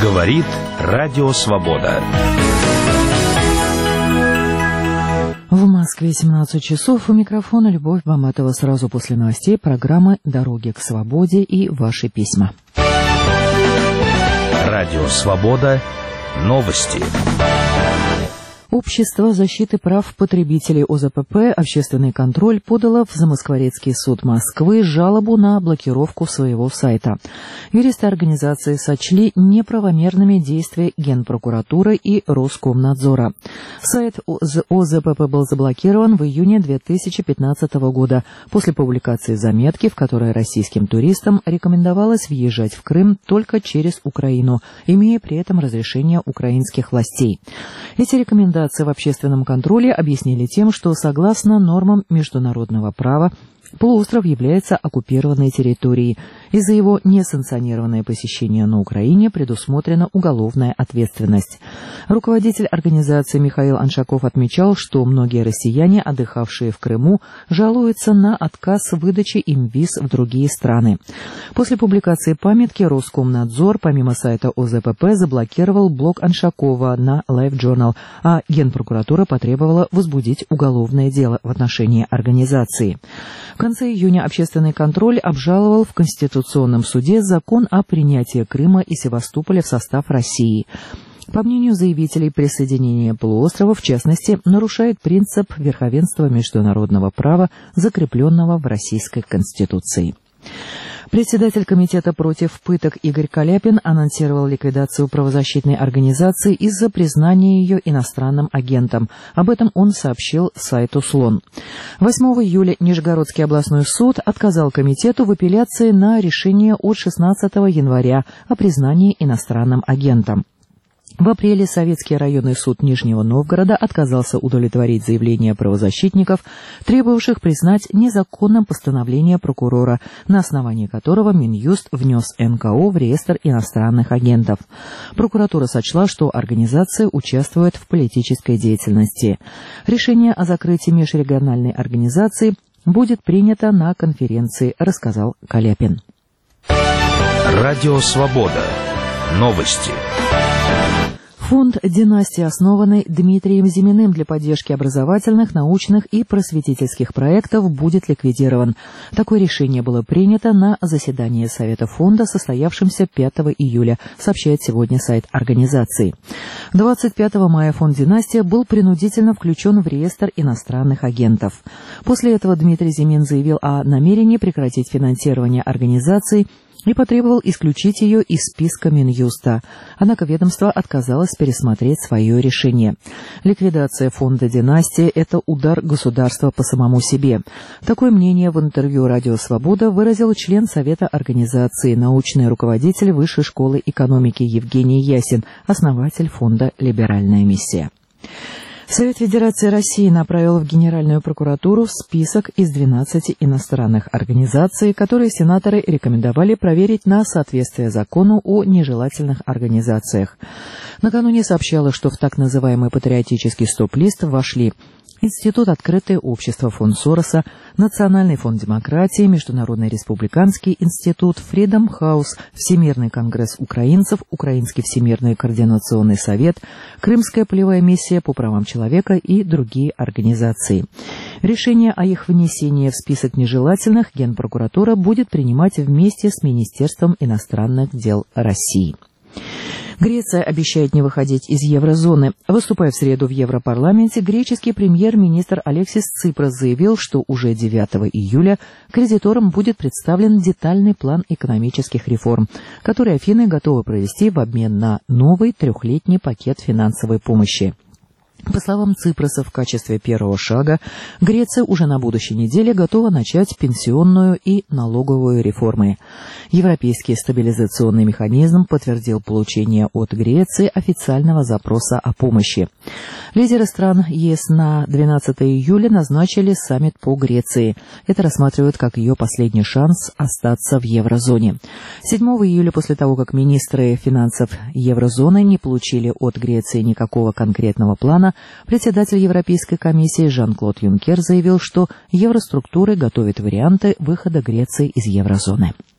Говорит Радио Свобода. В Москве 17 часов. У микрофона Любовь Баматова. Сразу после новостей программы «Дороги к свободе» и ваши письма. Радио Свобода. Новости. Общество защиты прав потребителей ОЗПП «Общественный контроль» подало в Замоскворецкий суд Москвы жалобу на блокировку своего сайта. Юристы организации сочли неправомерными действия Генпрокуратуры и Роскомнадзора. Сайт ОЗПП был заблокирован в июне 2015 года после публикации заметки, в которой российским туристам рекомендовалось въезжать в Крым только через Украину, имея при этом разрешение украинских властей. Эти рекомендации в общественном контроле объяснили тем, что согласно нормам международного права полуостров является оккупированной территорией. И за его несанкционированное посещение на Украине предусмотрена уголовная ответственность. Руководитель организации Михаил Аншаков отмечал, что многие россияне, отдыхавшие в Крыму, жалуются на отказ в выдаче им виз в другие страны. После публикации памятки Роскомнадзор, помимо сайта ОЗПП, заблокировал блог Аншакова на LiveJournal, а Генпрокуратура потребовала возбудить уголовное дело в отношении организации. В конце июня общественный контроль обжаловал в Конституционном суде закон о принятии Крыма и Севастополя в состав России. По мнению заявителей, присоединение полуострова, в частности, нарушает принцип верховенства международного права, закрепленного в Российской Конституции. Председатель комитета против пыток Игорь Каляпин анонсировал ликвидацию правозащитной организации из-за признания ее иностранным агентом. Об этом он сообщил сайту «Слон». 8 июля Нижегородский областной суд отказал комитету в апелляции на решение от 16 января о признании иностранным агентом. В апреле Советский районный суд Нижнего Новгорода отказался удовлетворить заявления правозащитников, требовавших признать незаконным постановление прокурора, на основании которого Минюст внес НКО в реестр иностранных агентов. Прокуратура сочла, что организация участвует в политической деятельности. Решение о закрытии межрегиональной организации будет принято на конференции, рассказал Каляпин. Радио Свобода. Новости. Фонд «Династия», основанный Дмитрием Зиминым для поддержки образовательных, научных и просветительских проектов, будет ликвидирован. Такое решение было принято на заседании Совета фонда, состоявшемся 5 июля, сообщает сегодня сайт организации. 25 мая фонд «Династия» был принудительно включен в реестр иностранных агентов. После этого Дмитрий Зимин заявил о намерении прекратить финансирование организации и потребовал исключить ее из списка Минюста. Однако ведомство отказалось пересмотреть свое решение. Ликвидация фонда «Династия» — это удар государства по самому себе. Такое мнение в интервью «Радио Свобода» выразил член Совета организации, научный руководитель Высшей школы экономики Евгений Ясин, основатель фонда «Либеральная миссия». Совет Федерации России направил в Генеральную прокуратуру список из 12 иностранных организаций, которые сенаторы рекомендовали проверить на соответствие закону о нежелательных организациях. Накануне сообщалось, что в так называемый патриотический стоп-лист вошли Институт «Открытое общество», фонд Сороса, Национальный фонд демократии, Международный республиканский институт, Freedom House, Всемирный конгресс украинцев, Украинский всемирный координационный совет, Крымская полевая миссия по правам человека и другие организации. Решение о их внесении в список нежелательных Генпрокуратура будет принимать вместе с Министерством иностранных дел России. Греция обещает не выходить из еврозоны. Выступая в среду в Европарламенте, греческий премьер-министр Алексис Ципрас заявил, что уже 9 июля кредиторам будет представлен детальный план экономических реформ, который Афины готовы провести в обмен на новый трехлетний пакет финансовой помощи. По словам Ципроса, в качестве первого шага Греция уже на будущей неделе готова начать пенсионную и налоговую реформы. Европейский стабилизационный механизм подтвердил получение от Греции официального запроса о помощи. Лидеры стран ЕС на 12 июля назначили саммит по Греции. Это рассматривают как ее последний шанс остаться в еврозоне. 7 июля, после того, как министры финансов еврозоны не получили от Греции никакого конкретного плана, председатель Европейской комиссии Жан-Клод Юнкер заявил, что евроструктуры готовят варианты выхода Греции из еврозоны.